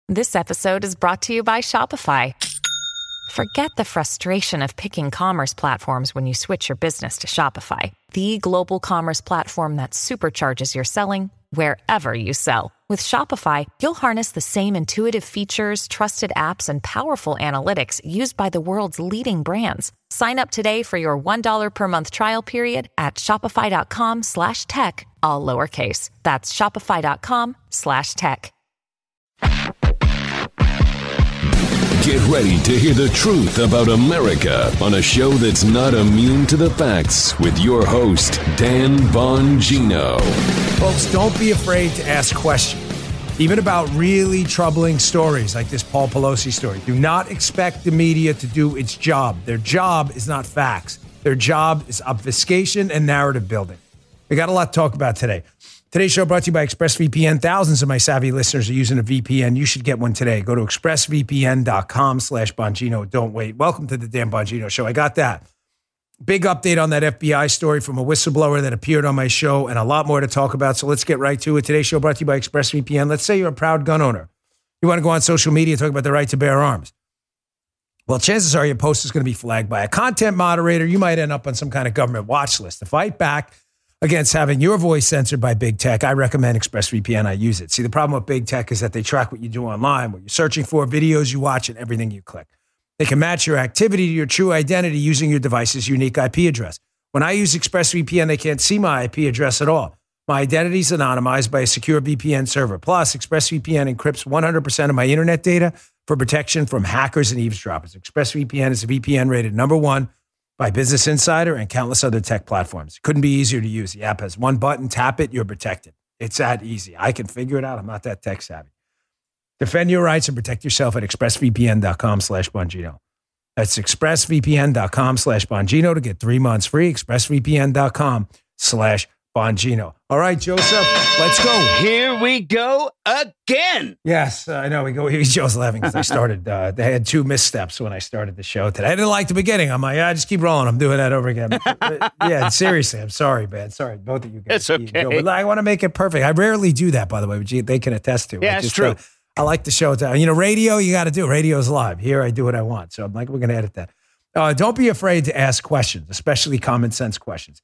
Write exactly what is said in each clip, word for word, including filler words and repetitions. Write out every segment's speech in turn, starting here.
This episode is brought to you by Shopify. Forget the frustration of picking commerce platforms when you switch your business to Shopify, the global commerce platform that supercharges your selling wherever you sell. With Shopify, you'll harness the same intuitive features, trusted apps, and powerful analytics used by the world's leading brands. Sign up today for your one dollar per month trial period at shopify.com slash tech, all lowercase. That's shopify.com slash tech. Get ready to hear the truth about America on a show that's not immune to the facts with your host, Dan Bongino. Folks, don't be afraid to ask questions, even about really troubling stories like this Paul Pelosi story. Do not expect the media to do its job. Their job is not facts. Their job is obfuscation and narrative building. We got a lot to talk about today. Today's show brought to you by ExpressVPN. Thousands of my savvy listeners are using a V P N. You should get one today. Go to expressvpn.com slash Bongino. Don't wait. Welcome to the Dan Bongino Show. I got that. Big update on that F B I story from a whistleblower that appeared on my show and a lot more to talk about. So let's get right to it. Today's show brought to you by ExpressVPN. Let's say you're a proud gun owner. You want to go on social media and talk about the right to bear arms. Well, chances are your post is going to be flagged by a content moderator. You might end up on some kind of government watch list. To fight back against having your voice censored by big tech, I recommend ExpressVPN. I use it. See, the problem with big tech is that they track what you do online, what you're searching for, videos you watch, and everything you click. They can match your activity to your true identity using your device's unique I P address. When I use ExpressVPN, they can't see my I P address at all. My identity is anonymized by a secure V P N server. Plus, ExpressVPN encrypts one hundred percent of my internet data for protection from hackers and eavesdroppers. ExpressVPN is a V P N rated number one by Business Insider and countless other tech platforms. Couldn't be easier to use. The app has one button, tap it, you're protected. It's that easy. I can figure it out. I'm not that tech savvy. Defend your rights and protect yourself at expressvpn.com slash Bongino. That's expressvpn.com slash Bongino to get three months free. expressvpn.com slash Bongino. All right, Joseph, let's go. Here we go again. Yes, uh, I know. We go. Joe's laughing because I started. Uh, they had two missteps when I started the show today. I didn't like the beginning. I'm like, yeah, just keep rolling. I'm doing that over again. But, yeah, seriously, I'm sorry, man. Sorry, both of you guys. It's okay. But I want to make it perfect. I rarely do that, by the way, which they can attest to. Yeah, it's just, true. Uh, I like the show. To, you know, radio, you got to do. Radio's live. Here, I do what I want. So I'm like, we're going to edit that. Uh, don't be afraid to ask questions, especially common sense questions.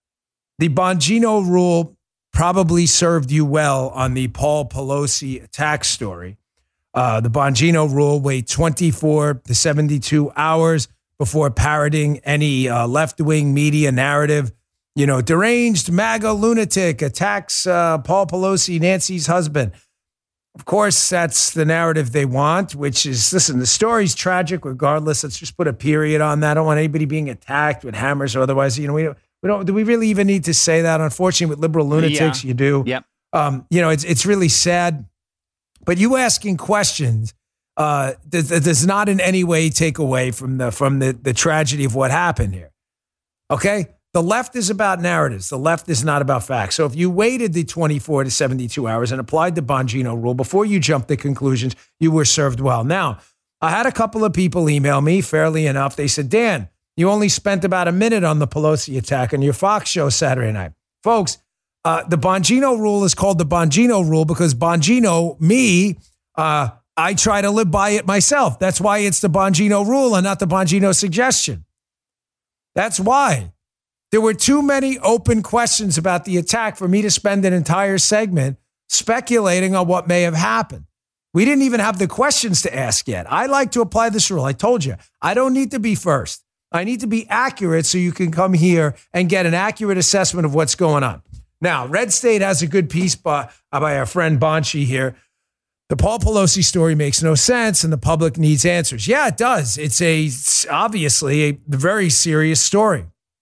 The Bongino rule probably served you well on the Paul Pelosi attack story. Uh, the Bongino rule: wait twenty-four to seventy-two hours before parroting any uh, left-wing media narrative. You know, deranged MAGA lunatic attacks uh, Paul Pelosi, Nancy's husband. Of course, that's the narrative they want, which is, listen, the story's tragic regardless. Let's just put a period on that. I don't want anybody being attacked with hammers or otherwise. You know, we don't. We don't, do we really even need to say that? Unfortunately, with liberal lunatics, yeah. you do. Yep. Um, you know, it's it's really sad. But you asking questions uh, does, does not in any way take away from the from the, the tragedy of what happened here. Okay? The left is about narratives. The left is not about facts. So if you waited the twenty-four to seventy-two hours and applied the Bongino rule before you jumped to conclusions, you were served well. Now, I had a couple of people email me, fairly enough. They said, Dan, you only spent about a minute on the Pelosi attack on your Fox show Saturday night. Folks, uh, the Bongino rule is called the Bongino rule because Bongino, me, uh, I try to live by it myself. That's why it's the Bongino rule and not the Bongino suggestion. That's why. There were too many open questions about the attack for me to spend an entire segment speculating on what may have happened. We didn't even have the questions to ask yet. I like to apply this rule. I told you, I don't need to be first. I need to be accurate so you can come here and get an accurate assessment of what's going on. Now, Red State has a good piece by, by our friend Bonchi here. The Paul Pelosi story makes no sense and the public needs answers. Yeah, it does. It's a it's obviously a very serious story.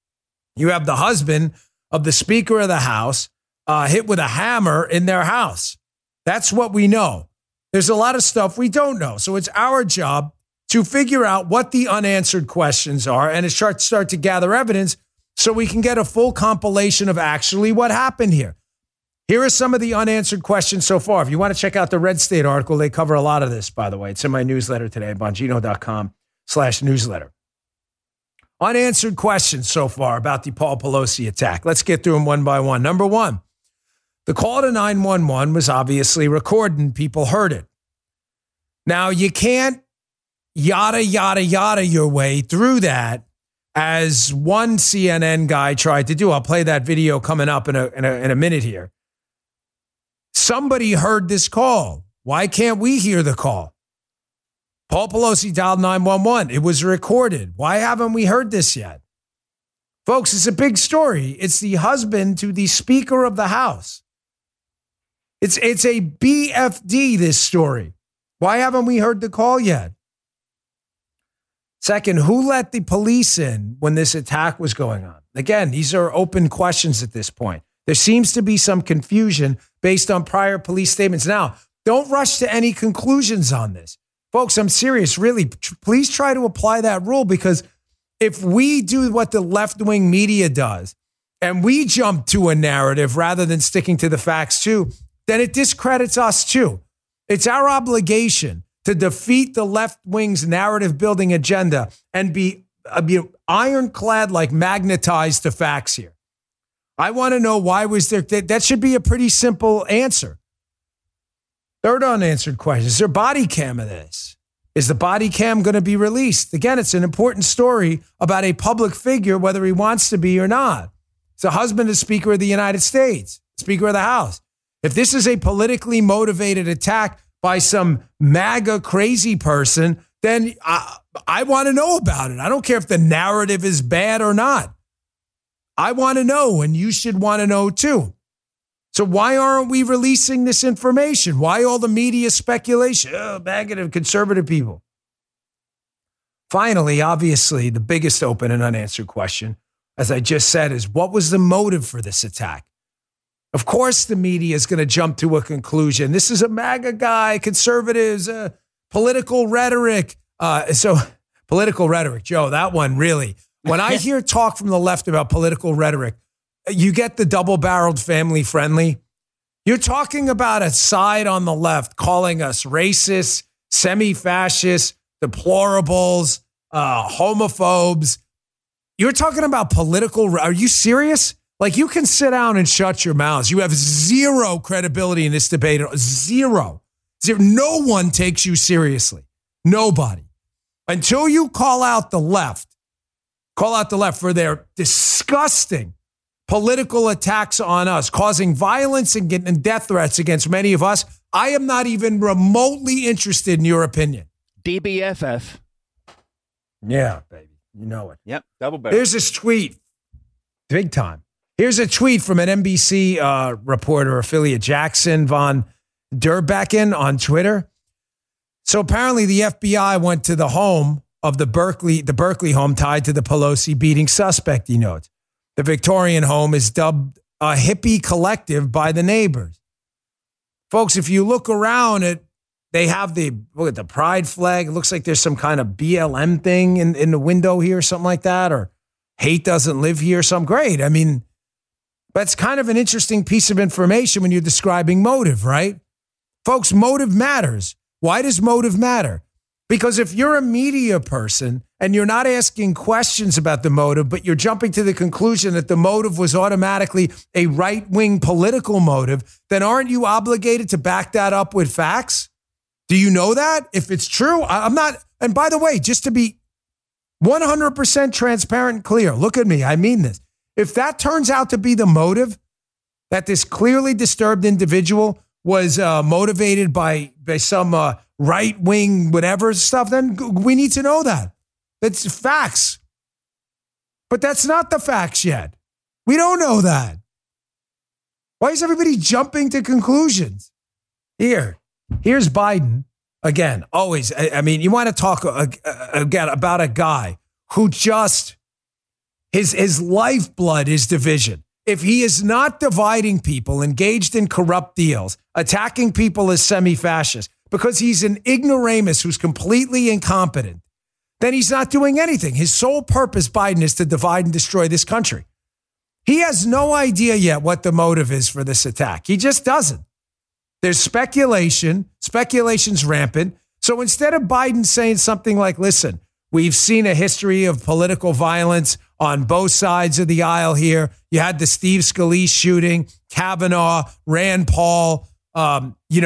You have the husband of the Speaker of the House uh, hit with a hammer in their house. That's what we know. There's a lot of stuff we don't know. So it's our job to figure out what the unanswered questions are and start, start to gather evidence so we can get a full compilation of actually what happened here. Here are some of the unanswered questions so far. If you want to check out the Red State article, they cover a lot of this, by the way. It's in my newsletter today, bongino.com slash newsletter. Unanswered questions so far about the Paul Pelosi attack. Let's get through them one by one. Number one, the call to nine one one was obviously recorded and people heard it. Now, you can't yada, yada, yada your way through that, as one C N N guy tried to do. I'll play that video coming up in a, in a, in a minute here. Somebody heard this call. Why can't we hear the call? Paul Pelosi dialed nine one one. It was recorded. Why haven't we heard this yet? Folks, it's a big story. It's the husband to the Speaker of the House. It's, it's a B F D, this story. Why haven't we heard the call yet? Second, who let the police in when this attack was going on? Again, these are open questions at this point. There seems to be some confusion based on prior police statements. Now, don't rush to any conclusions on this. Folks, I'm serious. Really, please try to apply that rule, because if we do what the left-wing media does and we jump to a narrative rather than sticking to the facts too, then it discredits us too. It's our obligation to defeat the left wing's narrative building agenda and be, uh, be ironclad, like magnetized to facts here. I want to know, why was there, that, that should be a pretty simple answer. Third unanswered question, is there body cam of this? Is the body cam going to be released? Again, it's an important story about a public figure, whether he wants to be or not. It's a husband of Speaker of the United States, Speaker of the House. If this is a politically motivated attack by some MAGA crazy person, then I, I want to know about it. I don't care if the narrative is bad or not. I want to know, and you should want to know too. So why aren't we releasing this information? Why all the media speculation? Oh, MAGA and conservative people. Finally, obviously, the biggest open and unanswered question, as I just said, is what was the motive for this attack? Of course, the media is going to jump to a conclusion. This is a MAGA guy, conservatives, uh, political rhetoric. Uh, so political rhetoric, Joe, that one really. When I hear talk from the left about political rhetoric, you get the double-barreled family friendly. You're talking about a side on the left calling us racist, semi-fascist, deplorables, uh, homophobes. You're talking about political. Are you serious? Like, you can sit down and shut your mouths. You have zero credibility in this debate. Zero. Zero. No one takes you seriously. Nobody. Until you call out the left, call out the left for their disgusting political attacks on us, causing violence and getting death threats against many of us, I am not even remotely interested in your opinion. D B F F. Yeah, baby. You know it. Yep. Double barrel. Here's this tweet. Big time. Here's a tweet from an N B C uh, reporter, affiliate Jackson Von Derbecken on Twitter. So apparently the F B I went to the home of the Berkeley, the Berkeley home tied to the Pelosi beating suspect, he notes. The Victorian home is dubbed a hippie collective by the neighbors. Folks, if you look around at, they have the, look at the pride flag. It looks like there's some kind of B L M thing in, in the window here, something like that, or hate doesn't live here, something great. I mean, that's kind of an interesting piece of information when you're describing motive, right? Folks, motive matters. Why does motive matter? Because if you're a media person and you're not asking questions about the motive, but you're jumping to the conclusion that the motive was automatically a right-wing political motive, then aren't you obligated to back that up with facts? Do you know that? If it's true, I'm not. And by the way, just to be one hundred percent transparent and clear, look at me, I mean this. If that turns out to be the motive, that this clearly disturbed individual was uh, motivated by, by some uh, right-wing whatever stuff, then we need to know that. That's facts. But that's not the facts yet. We don't know that. Why is everybody jumping to conclusions? Here, here's Biden. Again, always, I, I mean, you want to talk uh, uh, again about a guy who just, his, his lifeblood is division. If he is not dividing people, engaged in corrupt deals, attacking people as semi-fascists, because he's an ignoramus who's completely incompetent, then he's not doing anything. His sole purpose, Biden, is to divide and destroy this country. He has no idea yet what the motive is for this attack. He just doesn't. There's speculation. Speculation's rampant. So instead of Biden saying something like, listen, we've seen a history of political violence on both sides of the aisle here. You had the Steve Scalise shooting, Kavanaugh, Rand Paul, um, you know,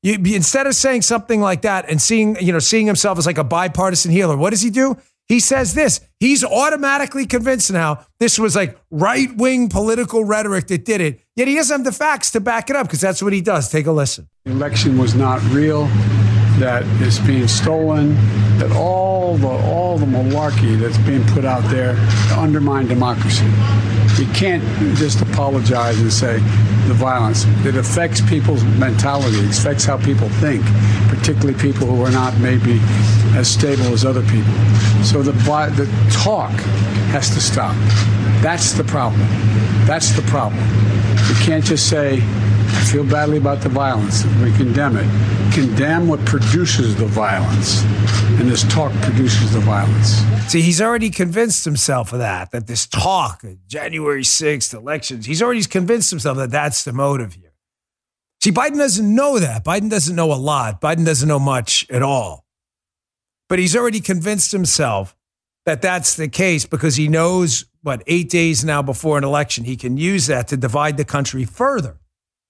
You, instead of saying something like that and seeing, you know, seeing himself as like a bipartisan healer, what does he do? He says this. He's automatically convinced now this was like right-wing political rhetoric that did it. Yet he doesn't have the facts to back it up because that's what he does. Take a listen. The election was not real, that it's being stolen, that all the all the malarkey that's being put out there to undermine democracy. You can't just apologize and say the violence. It affects people's mentality. It affects how people think, particularly people who are not maybe as stable as other people. So the the talk has to stop. That's the problem. That's the problem. You can't just say, I feel badly about the violence. We condemn it. Condemn what produces the violence. And this talk produces the violence. See, he's already convinced himself of that, that this talk, January sixth elections, he's already convinced himself that that's the motive here. See, Biden doesn't know that. Biden doesn't know a lot. Biden doesn't know much at all. But he's already convinced himself that that's the case because he knows, what, eight days now before an election, he can use that to divide the country further.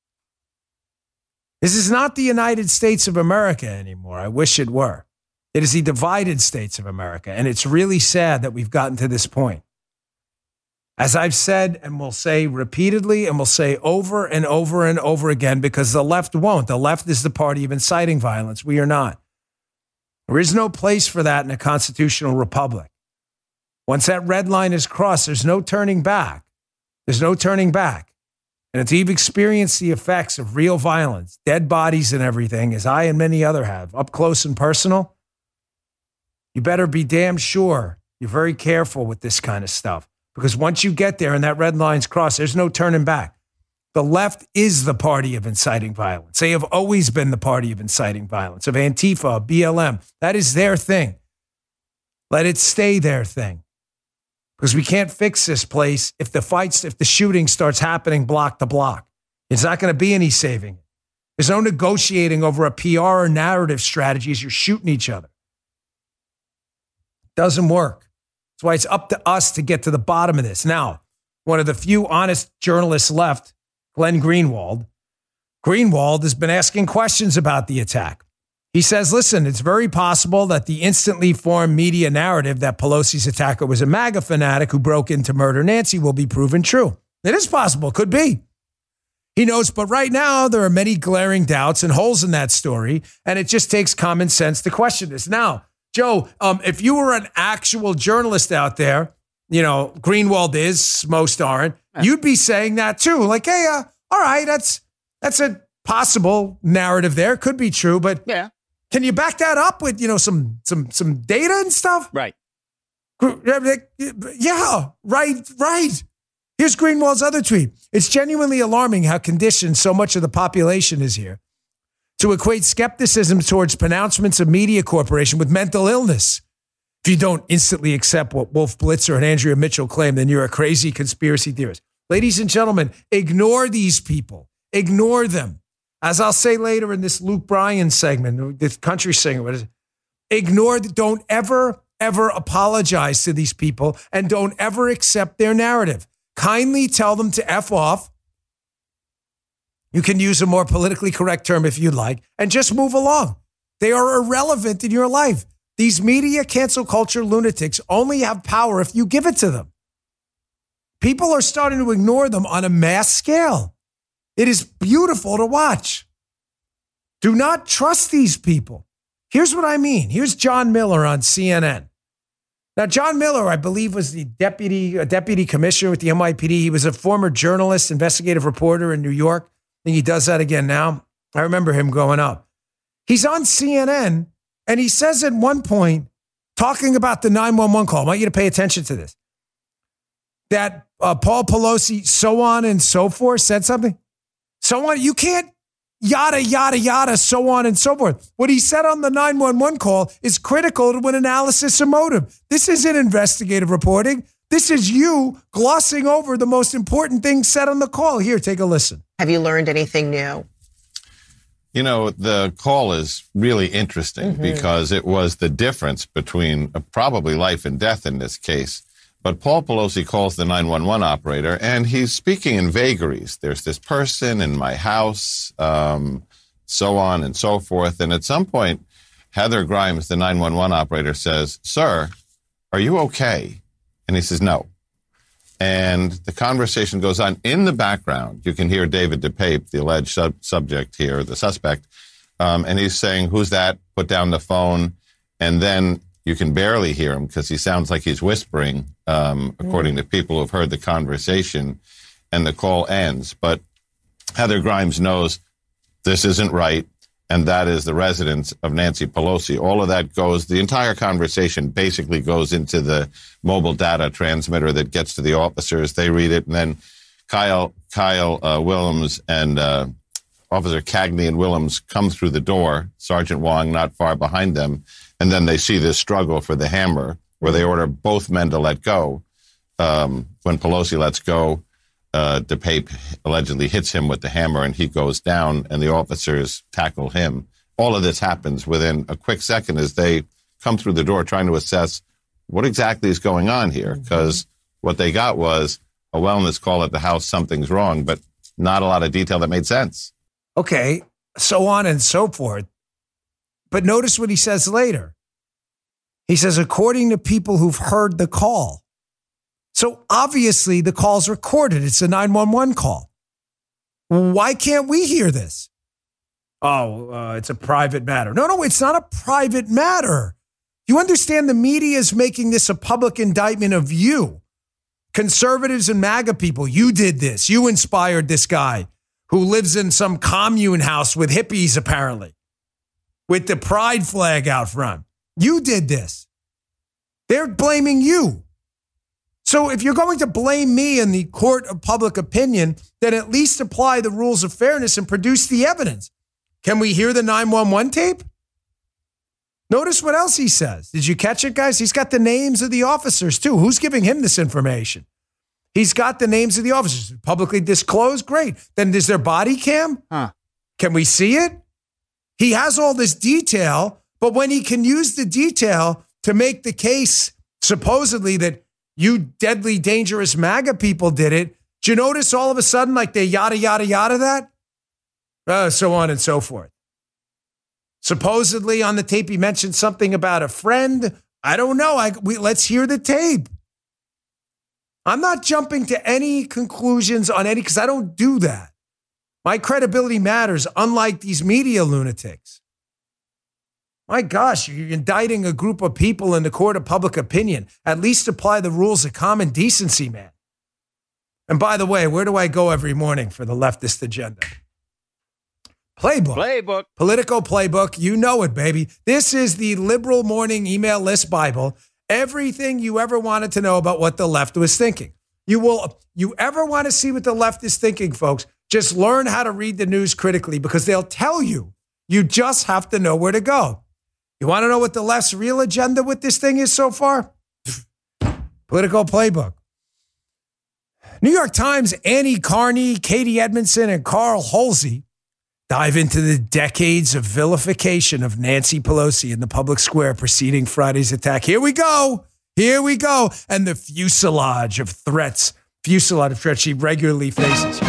This is not the United States of America anymore. I wish it were. It is the divided states of America. And it's really sad that we've gotten to this point. As I've said and will say repeatedly and will say over and over and over again, because the left won't. The left is the party of inciting violence. We are not. There is no place for that in a constitutional republic. Once that red line is crossed, there's no turning back. There's no turning back. And if you've experienced the effects of real violence, dead bodies and everything, as I and many others have, up close and personal, you better be damn sure you're very careful with this kind of stuff. Because once you get there and that red line's crossed, there's no turning back. The left is the party of inciting violence. They have always been the party of inciting violence, of Antifa, B L M. That is their thing. Let it stay their thing. Because we can't fix this place if the fights, if the shooting starts happening block to block. It's not going to be any saving. There's no negotiating over a P R or narrative strategy as you're shooting each other. It doesn't work. That's why it's up to us to get to the bottom of this. Now, one of the few honest journalists left, Glenn Greenwald, Greenwald has been asking questions about the attack. He says, listen, it's very possible that the instantly formed media narrative that Pelosi's attacker was a MAGA fanatic who broke in to murder Nancy will be proven true. It is possible. Could be. He notes, but right now there are many glaring doubts and holes in that story, and it just takes common sense to question this. Now, Joe, um, if you were an actual journalist out there, you know, Greenwald is, most aren't, you'd be saying that too. Like, hey, uh, all right, that's that's a possible narrative there. Could be true, but yeah. Can you back that up with, you know, some some some data and stuff? Right. Yeah, right, right. Here's Greenwald's other tweet. It's genuinely alarming how conditioned so much of the population is here to equate skepticism towards pronouncements of media corporation with mental illness. If you don't instantly accept what Wolf Blitzer and Andrea Mitchell claim, then you're a crazy conspiracy theorist. Ladies and gentlemen, ignore these people. Ignore them. As I'll say later in this Luke Bryan segment, this country singer, what is it? Ignore, don't ever, ever apologize to these people and don't ever accept their narrative. Kindly tell them to F off. You can use a more politically correct term if you'd like, and just move along. They are irrelevant in your life. These media cancel culture lunatics only have power if you give it to them. People are starting to ignore them on a mass scale. It is beautiful to watch. Do not trust these people. Here's what I mean. Here's John Miller on C N N. Now, John Miller, I believe, was the deputy, uh, deputy commissioner with the N Y P D. He was a former journalist, investigative reporter in New York. I think he does that again now. I remember him growing up. He's on C N N, and he says at one point, talking about the nine one one call, I want you to pay attention to this, that uh, Paul Pelosi, so on and so forth, said something. So on, you can't yada, yada, yada, so on and so forth. What he said on the nine one one call is critical to an analysis of motive. This isn't investigative reporting. This is you glossing over the most important things said on the call. Here, take a listen. Have you learned anything new? You know, the call is really interesting Mm-hmm. because it was the difference between uh, probably life and death in this case. But Paul Pelosi calls the nine one one operator, and he's speaking in vagaries. There's this person in my house. Um, so on and so forth. And at some point, Heather Grimes, the nine one one operator, says, "Sir, are you okay?" And he says, "No." And the conversation goes on. In the background, you can hear David DePape, the alleged sub- subject here, the suspect, um, and he's saying, "Who's that? Put down the phone." And then you can barely hear him because he sounds like he's whispering, um, according to people who've heard the conversation, and the call ends. But Heather Grimes knows this isn't right, and that is the residence of Nancy Pelosi. All of that goes, the entire conversation basically goes into the mobile data transmitter that gets to the officers. They read it, and then Kyle Kyle uh, Willems and uh, Officer Cagney and Willems come through the door, Sergeant Wong not far behind them, and then they see this struggle for the hammer, where they order both men to let go. Um, when Pelosi lets go, uh, DePape allegedly hits him with the hammer, and he goes down, and the officers tackle him. All of this happens within a quick second as they come through the door trying to assess what exactly is going on here, because mm-hmm. what they got was a wellness call at the house, something's wrong, but not a lot of detail that made sense. Okay, so on and so forth. But notice what he says later. He says, according to people who've heard the call. So obviously the call's recorded. It's a nine one one call. Why can't we hear this? Oh, uh, it's a private matter. No, no, it's not a private matter. You understand the media is making this a public indictment of you. Conservatives and MAGA people, you did this. You inspired this guy who lives in some commune house with hippies, apparently, with the pride flag out front. You did this. They're blaming you. So if you're going to blame me in the court of public opinion, then at least apply the rules of fairness and produce the evidence. Can we hear the nine one one tape? Notice what else he says. Did you catch it, guys? He's got the names of the officers, too. Who's giving him this information? He's got the names of the officers. Publicly disclosed? Great. Then is there body cam? Huh. Can we see it? He has all this detail, but when he can use the detail to make the case, supposedly, that you deadly dangerous MAGA people did it, do you notice all of a sudden, like they yada, yada, yada that? Uh, so on and so forth. Supposedly on the tape, he mentioned something about a friend. I don't know. I, we, let's hear the tape. I'm not jumping to any conclusions on any, because I don't do that. My credibility matters, unlike these media lunatics. My gosh, you're indicting a group of people in the court of public opinion. At least apply the rules of common decency, man. And by the way, where do I go every morning for the leftist agenda? Playbook. Playbook. Politico Playbook. You know it, baby. This is the liberal morning email list Bible. Everything you ever wanted to know about what the left was thinking. You will, you ever want to see what the left is thinking, folks, just learn how to read the news critically, because they'll tell you. You just have to know where to go. You want to know what the left's real agenda with this thing is so far? Political Playbook. New York Times, Annie Carney, Katie Edmondson, and Carl Halsey dive into the decades of vilification of Nancy Pelosi in the public square preceding Friday's attack. Here we go. Here we go. And the fuselage of threats, fuselage of threats she regularly faces.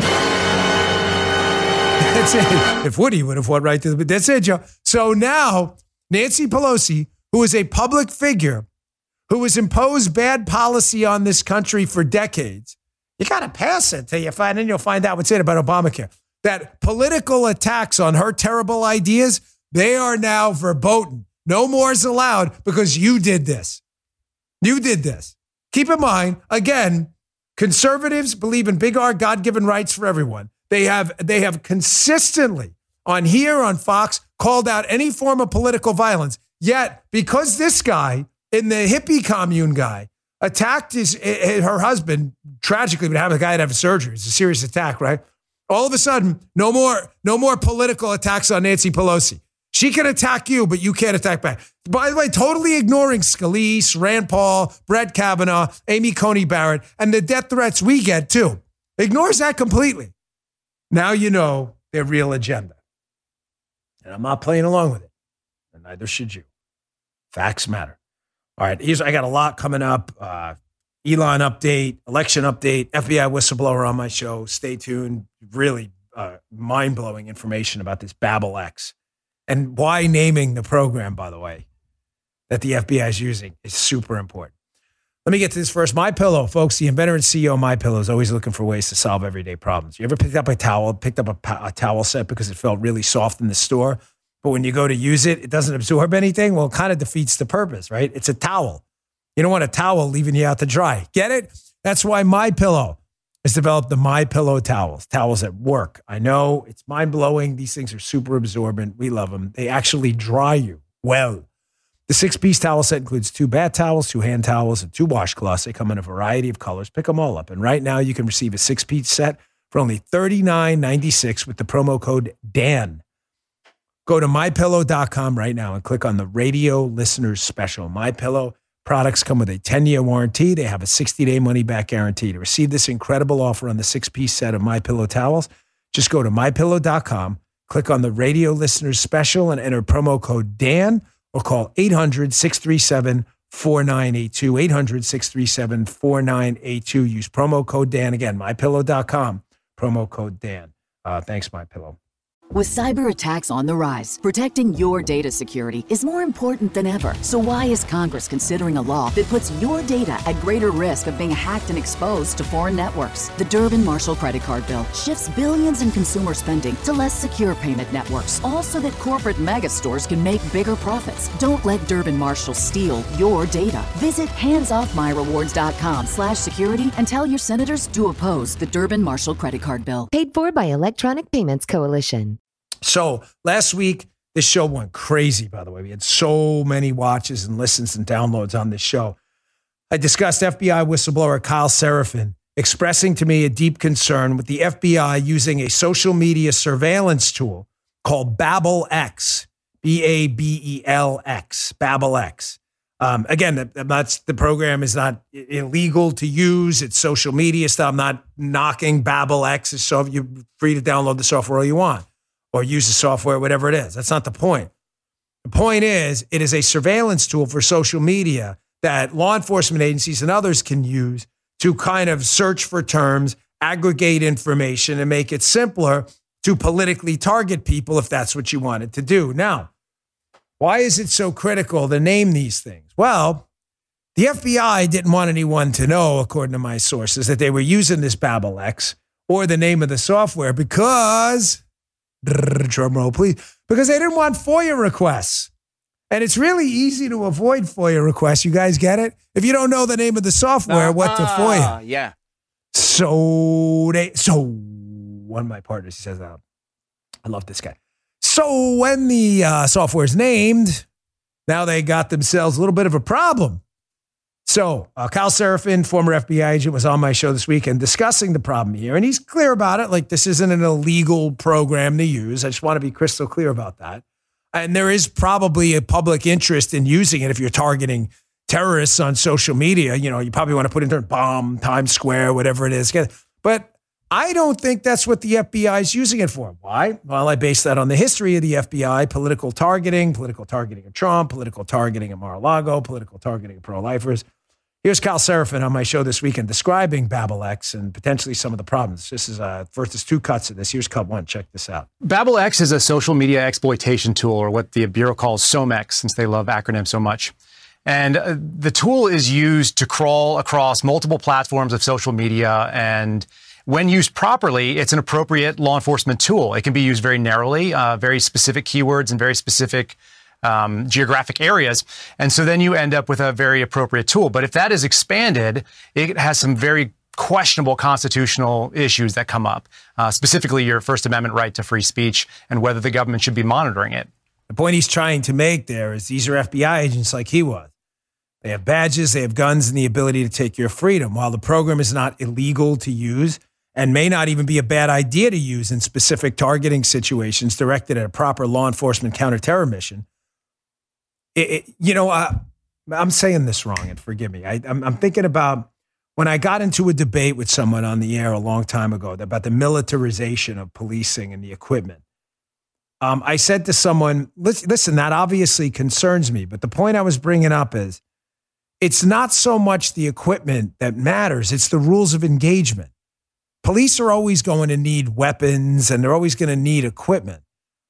That's it. If Woody would have went right to the, that's it, Joe. So now Nancy Pelosi, who is a public figure, who has imposed bad policy on this country for decades, you got to pass it till you find, and you'll find out what's in it about Obamacare. That political attacks on her terrible ideas, they are now verboten. No more is allowed because you did this. You did this. Keep in mind, again, conservatives believe in big R, God-given rights for everyone. They have, they have consistently on here on Fox called out any form of political violence. Yet, because this guy in the hippie commune guy attacked his, her husband, tragically, but having the guy had to have surgery. It's a serious attack, right? All of a sudden, no more, no more political attacks on Nancy Pelosi. She can attack you, but you can't attack back. By the way, totally ignoring Scalise, Rand Paul, Brett Kavanaugh, Amy Coney Barrett, and the death threats we get too. Ignores that completely. Now you know their real agenda. And I'm not playing along with it. And neither should you. Facts matter. All right, here's, I got a lot coming up. Uh, Elon update, election update, F B I whistleblower on my show. Stay tuned. Really uh, mind-blowing information about this Babel X. And why naming the program, by the way, that the F B I is using is super important. Let me get to this first. MyPillow, folks, the inventor and C E O of MyPillow is always looking for ways to solve everyday problems. You ever picked up a towel, picked up a, a towel set because it felt really soft in the store, but when you go to use it, it doesn't absorb anything? Well, it kind of defeats the purpose, right? It's a towel. You don't want a towel leaving you out to dry. Get it? That's why MyPillow has developed the MyPillow towels, towels that work. I know it's mind-blowing. These things are super absorbent. We love them. They actually dry you well. The six-piece towel set includes two bath towels, two hand towels, and two washcloths. They come in a variety of colors. Pick them all up. And right now, you can receive a six-piece set for only thirty-nine ninety-six with the promo code Dan. Go to my pillow dot com right now and click on the radio listeners special. MyPillow products come with a ten-year warranty. They have a sixty-day money-back guarantee. To receive this incredible offer on the six-piece set of MyPillow towels, just go to my pillow dot com, click on the radio listeners special, and enter promo code Dan, or call eight hundred, six three seven, four nine eight two, eight hundred, six three seven, four nine eight two. Use promo code Dan. Again, my pillow dot com, promo code Dan. Uh, thanks, MyPillow. With cyber attacks on the rise, protecting your data security is more important than ever. So why is Congress considering a law that puts your data at greater risk of being hacked and exposed to foreign networks? The Durbin-Marshall credit card bill shifts billions in consumer spending to less secure payment networks, all so that corporate mega stores can make bigger profits. Don't let Durbin-Marshall steal your data. Visit handsoffmyrewards.com slash security and tell your senators to oppose the Durbin-Marshall credit card bill. Paid for by Electronic Payments Coalition. So last week, this show went crazy, by the way. We had so many watches and listens and downloads on this show. I discussed F B I whistleblower Kyle Seraphin expressing to me a deep concern with the F B I using a social media surveillance tool called Babel X, B A B E L X, Babel X. Um, again, that's, the program is not illegal to use. It's social media stuff. I'm not knocking Babel X. So you're free to download the software all you want, or use the software, whatever it is. That's not the point. The point is, it is a surveillance tool for social media that law enforcement agencies and others can use to kind of search for terms, aggregate information, and make it simpler to politically target people if that's what you wanted to do. Now, why is it so critical to name these things? Well, the F B I didn't want anyone to know, according to my sources, that they were using this Babel X or the name of the software because... drum roll, please. Because they didn't want FOIA requests. And it's really easy to avoid FOIA requests. You guys get it? If you don't know the name of the software, uh, what to FOIA? Yeah. So they, so one of my partners, he says that. I love this guy. So when the uh, software is named, now they got themselves a little bit of a problem. So uh, Kyle Seraphin, former F B I agent, was on my show this weekend discussing the problem here. And he's clear about it. Like, this isn't an illegal program to use. I just want to be crystal clear about that. And there is probably a public interest in using it if you're targeting terrorists on social media. You know, you probably want to put in there, bomb, Times Square, whatever it is. But I don't think that's what the F B I is using it for. Why? Well, I base that on the history of the F B I, political targeting, political targeting of Trump, political targeting of Mar-a-Lago, political targeting of pro-lifers. Here's Kyle Seraphin on my show this weekend describing Babel X and potentially some of the problems. This is uh, first, there's two cuts of this. Here's cut one. Check this out. Babel X is a social media exploitation tool, or what the Bureau calls SOMEX, since they love acronyms so much. And uh, the tool is used to crawl across multiple platforms of social media. And when used properly, it's an appropriate law enforcement tool. It can be used very narrowly, uh, very specific keywords and very specific Um, geographic areas. And so then you end up with a very appropriate tool. But if that is expanded, it has some very questionable constitutional issues that come up, uh, specifically your First Amendment right to free speech and whether the government should be monitoring it. The point he's trying to make there is these are F B I agents like he was. They have badges, they have guns, and the ability to take your freedom. While the program is not illegal to use and may not even be a bad idea to use in specific targeting situations directed at a proper law enforcement counterterror mission, It, it, you know, uh, I'm saying this wrong, and forgive me. I, I'm, I'm thinking about when I got into a debate with someone on the air a long time ago about the militarization of policing and the equipment. Um, I said to someone, listen, listen, that obviously concerns me, but the point I was bringing up is it's not so much the equipment that matters. It's the rules of engagement. Police are always going to need weapons and they're always going to need equipment.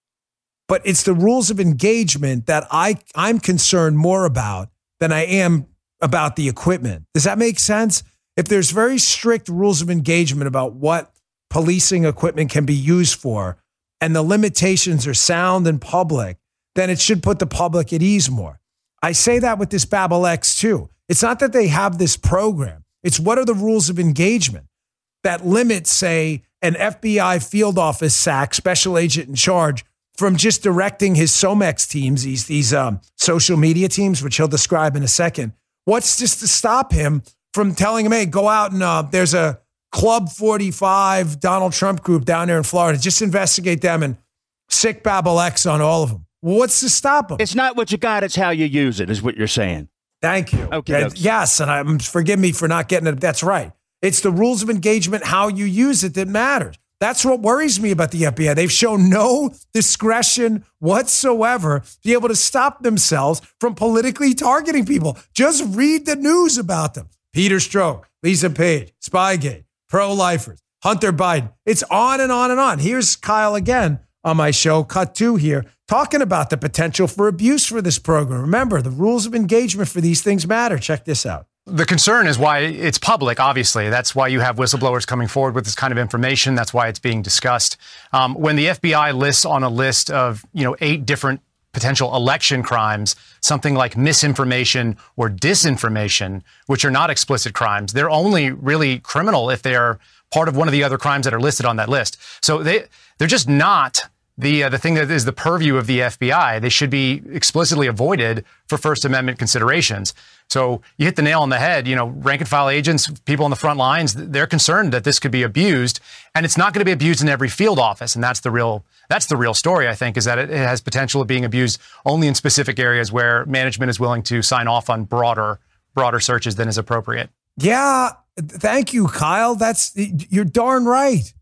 But it's the rules of engagement that I, I'm concerned more about than I am about the equipment. Does that make sense? If there's very strict rules of engagement about what policing equipment can be used for, and the limitations are sound and public, then it should put the public at ease more. I say that with this Babel X too. It's not that they have this program. It's what are the rules of engagement that limit, say, an F B I field office S A C, special agent in charge, from just directing his SOMEX teams, these, these um, social media teams, which he'll describe in a second. What's just to stop him from telling him, hey, go out and uh, there's a Club forty-five Donald Trump group down there in Florida. Just investigate them and sick Babel X on all of them. What's to stop them? It's not what you got, it's how you use it, is what you're saying. Thank you. Okay. And, yes, and I'm forgive me for not getting it. That's right. It's the rules of engagement, how you use it, that matters. That's what worries me about the F B I. They've shown no discretion whatsoever to be able to stop themselves from politically targeting people. Just read the news about them. Peter Strzok, Lisa Page, Spygate, pro-lifers, Hunter Biden. It's on and on and on. Here's Kyle again on my show, Cut Two here, talking about the potential for abuse for this program. Remember, the rules of engagement for these things matter. Check this out. The concern is why it's public, obviously. That's why you have whistleblowers coming forward with this kind of information. That's why it's being discussed. Um, when the F B I lists on a list of, you know, eight different potential election crimes, something like misinformation or disinformation, which are not explicit crimes, they're only really criminal if they are part of one of the other crimes that are listed on that list. So they, they're just not the uh, the thing that is the purview of the F B I. They should be explicitly avoided for First Amendment considerations. So you hit the nail on the head. You know, rank and file agents, people on the front lines, they're concerned that this could be abused, and it's not going to be abused in every field office. And that's the real that's the real story, I think, is that it, it has potential of being abused only in specific areas where management is willing to sign off on broader broader searches than is appropriate. Yeah, thank you, Kyle. That's you're darn right.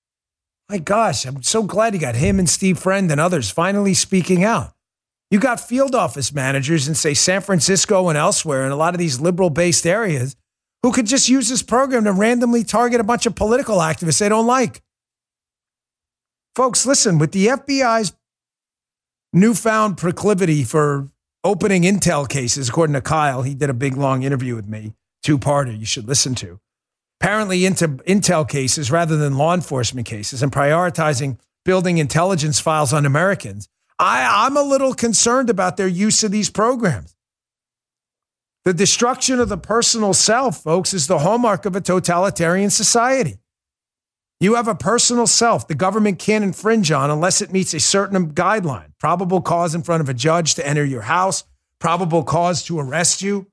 My gosh, I'm so glad you got him and Steve Friend and others finally speaking out. You got field office managers in, say, San Francisco and elsewhere in a lot of these liberal-based areas who could just use this program to randomly target a bunch of political activists they don't like. Folks, listen, with the F B I's newfound proclivity for opening intel cases, according to Kyle, he did a big, long interview with me, two-parter you should listen to. Apparently into intel cases rather than law enforcement cases and prioritizing building intelligence files on Americans. I, I'm a little concerned about their use of these programs. The destruction of the personal self, folks, is the hallmark of a totalitarian society. You have a personal self the government can't infringe on unless it meets a certain guideline. Probable cause in front of a judge to enter your house, probable cause to arrest you.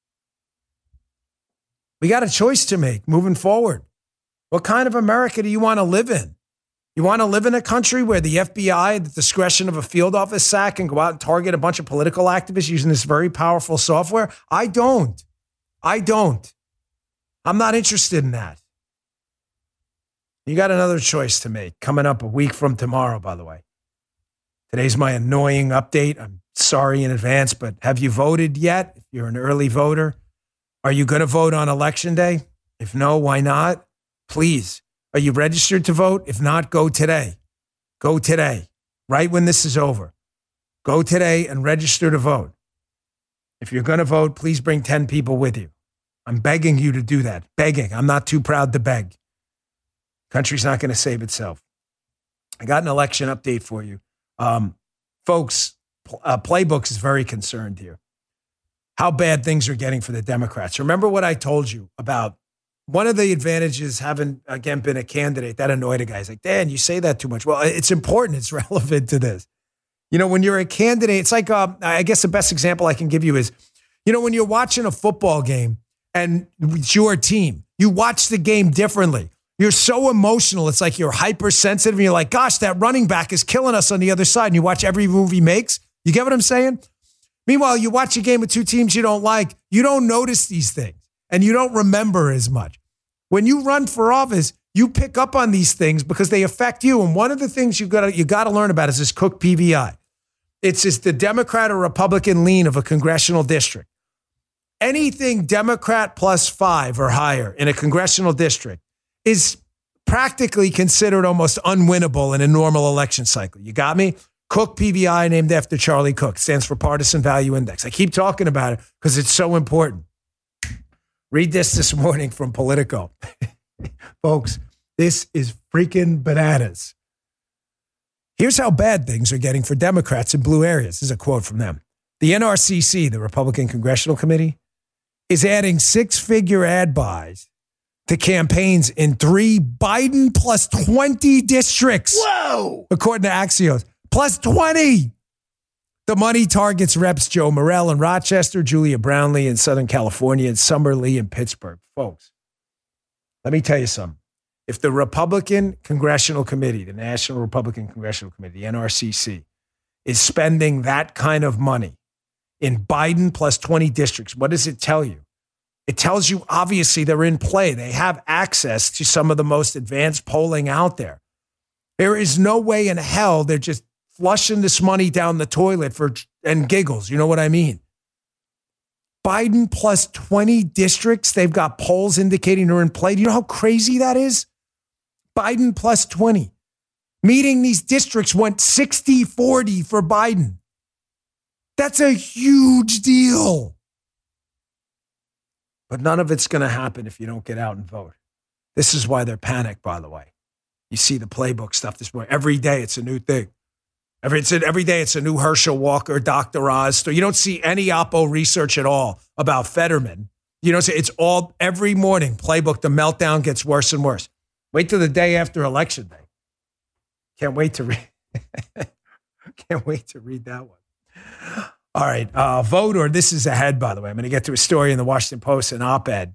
We got a choice to make moving forward. What kind of America do you want to live in? You want to live in a country where the F B I, at the discretion of a field office S A C, can go out and target a bunch of political activists using this very powerful software? I don't. I don't. I'm not interested in that. You got another choice to make coming up a week from tomorrow, by the way. Today's my annoying update. I'm sorry in advance, but have you voted yet? If you're an early voter, are you going to vote on election day? If no, why not? Please. Are you registered to vote? If not, go today. Go today, right when this is over. Go today and register to vote. If you're going to vote, please bring ten people with you. I'm begging you to do that. Begging. I'm not too proud to beg. Country's not going to save itself. I got an election update for you. Um, folks, uh, Playbooks is very concerned here. How bad things are getting for the Democrats. Remember what I told you about one of the advantages having, again, been a candidate. That annoyed a guy. He's like, Dan, you say that too much. Well, it's important. It's relevant to this. You know, when you're a candidate, it's like, uh, I guess the best example I can give you is, you know, when you're watching a football game and it's your team, you watch the game differently. You're so emotional. It's like you're hypersensitive and you're like, gosh, that running back is killing us on the other side. And you watch every move he makes. You get what I'm saying? Meanwhile, you watch a game with two teams you don't like, you don't notice these things and you don't remember as much. When you run for office, you pick up on these things because they affect you. And one of the things you got you got to learn about is this Cook P V I. It's just the Democrat or Republican lean of a congressional district. Anything Democrat plus five or higher in a congressional district is practically considered almost unwinnable in a normal election cycle. You got me? Cook P V I, named after Charlie Cook, stands for Partisan Value Index. I keep talking about it because it's so important. Read this this morning from Politico. Folks, this is freaking bananas. Here's how bad things are getting for Democrats in blue areas. This is a quote from them. The N R C C, the Republican Congressional Committee, is adding six-figure ad buys to campaigns in three Biden plus twenty districts. Whoa! According to Axios. Plus twenty. The money targets reps Joe Morrell in Rochester, Julia Brownlee in Southern California, and Summer Lee in Pittsburgh. Folks, let me tell you something. If the Republican Congressional Committee, the National Republican Congressional Committee, the N R C C, is spending that kind of money in Biden plus twenty districts, what does it tell you? It tells you, obviously, they're in play. They have access to some of the most advanced polling out there. There is no way in hell they're just flushing this money down the toilet for and giggles. You know what I mean? Biden plus twenty districts, they've got polls indicating they're in play. Do you know how crazy that is? Biden plus twenty. Meeting these districts went sixty forty for Biden. That's a huge deal. But none of it's going to happen if you don't get out and vote. This is why they're panicked, by the way. You see the playbook stuff this morning. Every day it's a new thing. Every, it's a, every day it's a new Herschel Walker, Doctor Oz story. You don't see any Oppo research at all about Fetterman. You don't see, it's all every morning. Playbook, the meltdown gets worse and worse. Wait till the day after Election Day. Can't wait to read. Can't wait to read that one. All right, uh, vote or this is ahead, by the way. I'm going to get to a story in the Washington Post, an op-ed.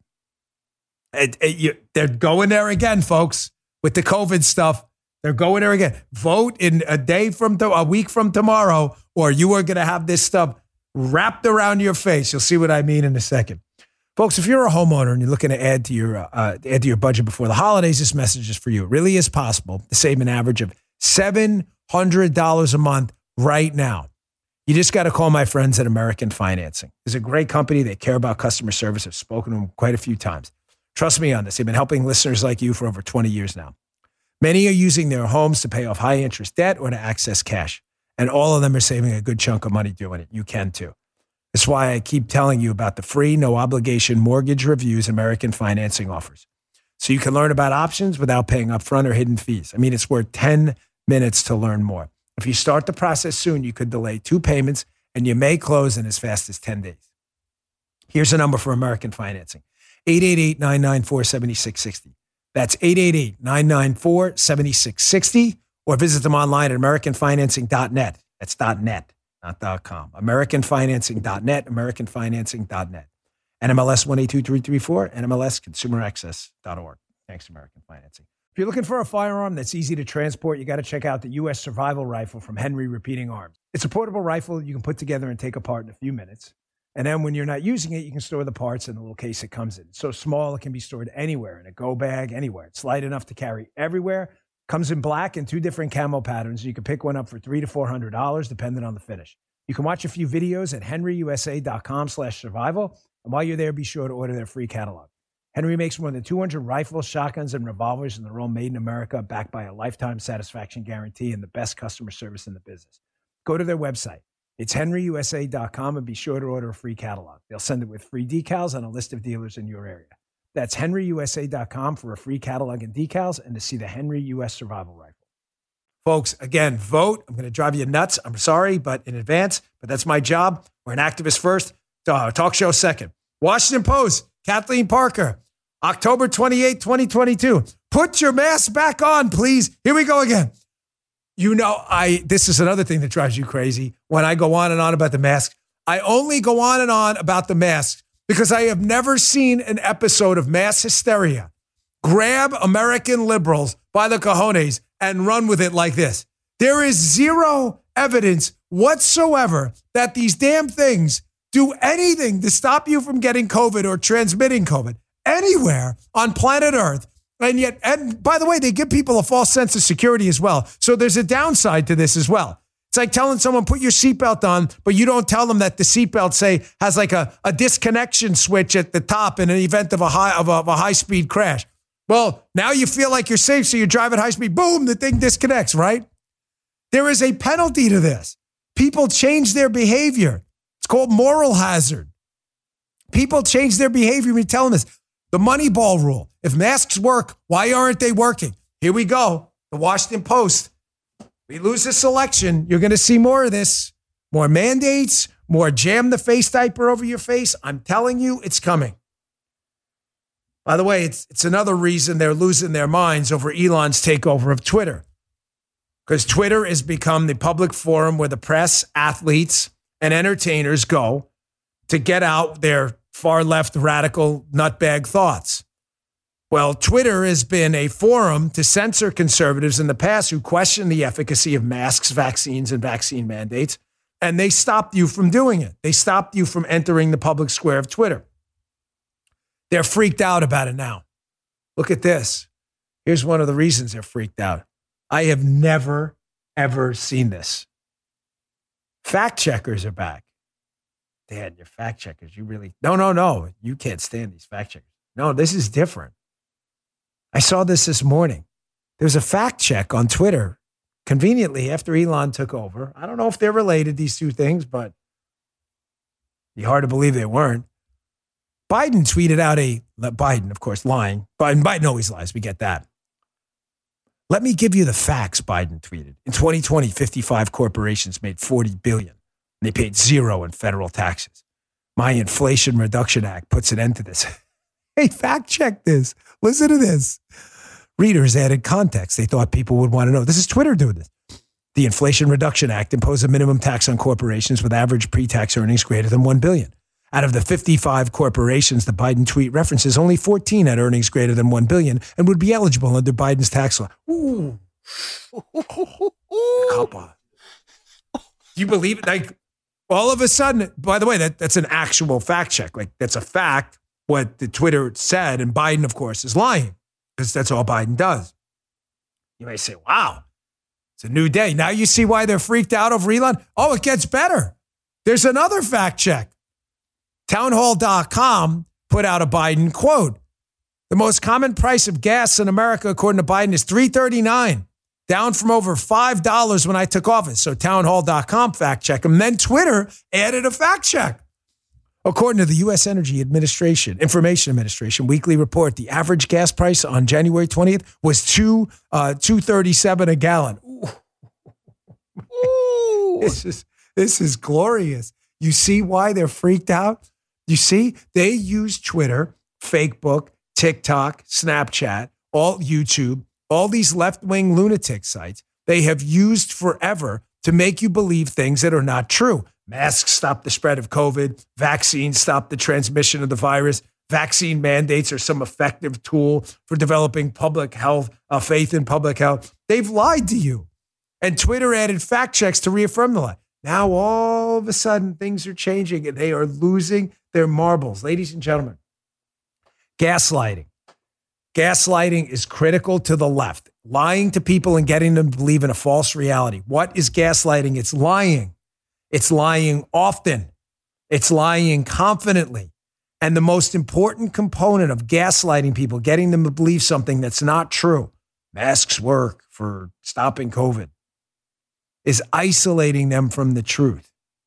It, it, you, they're going there again, folks, with the COVID stuff. They're going there again. Vote in a day from, to, a week from tomorrow, or you are going to have this stuff wrapped around your face. You'll see what I mean in a second. Folks, if you're a homeowner and you're looking to add to your uh, add to your budget before the holidays, this message is for you. It really is possible to save an average of seven hundred dollars a month right now. You just got to call my friends at American Financing. It's a great company. They care about customer service. I've spoken to them quite a few times. Trust me on this. They've been helping listeners like you for over twenty years now. Many are using their homes to pay off high-interest debt or to access cash, and all of them are saving a good chunk of money doing it. You can too. That's why I keep telling you about the free, no-obligation mortgage reviews American Financing offers. So you can learn about options without paying upfront or hidden fees. I mean, it's worth ten minutes to learn more. If you start the process soon, you could delay two payments, and you may close in as fast as ten days. Here's a number for American Financing, eight eight eight, nine nine four, seven six six zero. That's eight eight eight, nine nine four, seven six six zero, or visit them online at american financing dot net. That's .net, not .com. american financing dot net, american financing dot net. N M L S one eight two three three four, N M L S consumer access dot org. Thanks, American Financing. If you're looking for a firearm that's easy to transport, you got to check out the U S Survival Rifle from Henry Repeating Arms. It's a portable rifle you can put together and take apart in a few minutes. And then when you're not using it, you can store the parts in the little case it comes in. It's so small, it can be stored anywhere, in a go bag, anywhere. It's light enough to carry everywhere. Comes in black and two different camo patterns. You can pick one up for three hundred to four hundred dollars, depending on the finish. You can watch a few videos at henryusa.com slash survival. And while you're there, be sure to order their free catalog. Henry makes more than two hundred rifles, shotguns, and revolvers, and they're all made in America, backed by a lifetime satisfaction guarantee and the best customer service in the business. Go to their website. It's henry u s a dot com and be sure to order a free catalog. They'll send it with free decals and a list of dealers in your area. That's henry u s a dot com for a free catalog and decals and to see the Henry U S Survival Rifle. Folks, again, vote. I'm going to drive you nuts. I'm sorry, but in advance, but that's my job. We're an activist first, uh, talk show second. Washington Post, Kathleen Parker, October twenty-eighth, twenty twenty-two. Put your mask back on, please. Here we go again. You know, I this is another thing that drives you crazy when I go on and on about the mask. I only go on and on about the mask because I have never seen an episode of mass hysteria grab American liberals by the cojones and run with it like this. There is zero evidence whatsoever that these damn things do anything to stop you from getting COVID or transmitting COVID anywhere on planet Earth. And yet, and by the way, they give people a false sense of security as well. So there's a downside to this as well. It's like telling someone, put your seatbelt on, but you don't tell them that the seatbelt, say, has like a, a disconnection switch at the top in an event of a high of a, of a high-speed crash. Well, now you feel like you're safe, so you're driving high speed. Boom, the thing disconnects, right? There is a penalty to this. People change their behavior. It's called moral hazard. People change their behavior. We tell them this. The Moneyball rule. If masks work, why aren't they working? Here we go. The Washington Post. We lose this election. You're going to see more of this. More mandates, more jam the face diaper over your face. I'm telling you, it's coming. By the way, it's it's another reason they're losing their minds over Elon's takeover of Twitter. Because Twitter has become the public forum where the press, athletes, and entertainers go to get out their far left radical nutbag thoughts. Well, Twitter has been a forum to censor conservatives in the past who question the efficacy of masks, vaccines, and vaccine mandates. And they stopped you from doing it. They stopped you from entering the public square of Twitter. They're freaked out about it now. Look at this. Here's one of the reasons they're freaked out. I have never, ever seen this. Fact checkers are back. Dad, you're fact checkers. You really, no, no, no. You can't stand these fact checkers. No, this is different. I saw this this morning. There's a fact check on Twitter conveniently after Elon took over. I don't know if they're related, these two things, but it'd be hard to believe they weren't. Biden tweeted out a, Biden, of course, lying. Biden, Biden always lies. We get that. Let me give you the facts, Biden tweeted. In twenty twenty, fifty-five corporations made forty billion dollars. They paid zero in federal taxes. My Inflation Reduction Act puts an end to this. Hey, fact check this. Listen to this. Readers added context. They thought people would want to know. This is Twitter doing this. The Inflation Reduction Act imposed a minimum tax on corporations with average pre-tax earnings greater than one billion dollars. Out of the fifty-five corporations the Biden tweet references, only fourteen had earnings greater than one billion dollars and would be eligible under Biden's tax law. Ooh. Come on. Do you believe it? Like, all of a sudden, by the way, that, that's an actual fact check. Like, that's a fact, what the Twitter said, and Biden, of course, is lying because that's all Biden does. You may say, wow, it's a new day. Now you see why they're freaked out over Elon? Oh, it gets better. There's another fact check. Townhall dot com put out a Biden quote. The most common price of gas in America, according to Biden, is three thirty-nine, down from over five dollars when I took office. So Townhall dot com fact check. And then Twitter added a fact check. According to the U S Energy Administration, Information Administration weekly report, the average gas price on January twentieth was two uh, two thirty-seven a gallon. Ooh. Ooh. This is this is glorious. You see why they're freaked out? You see, they use Twitter, Facebook, TikTok, Snapchat, all YouTube, all these left-wing lunatic sites. They have used forever to make you believe things that are not true. Masks stop the spread of COVID. Vaccines stop the transmission of the virus. Vaccine mandates are some effective tool for developing public health, uh, faith in public health. They've lied to you. And Twitter added fact checks to reaffirm the lie. Now, all of a sudden, things are changing and they are losing their marbles. Ladies and gentlemen, gaslighting. Gaslighting is critical to the left. Lying to people and getting them to believe in a false reality. What is gaslighting? It's lying. It's lying often. It's lying confidently. And the most important component of gaslighting people, getting them to believe something that's not true, masks work for stopping COVID, is isolating them from the truth.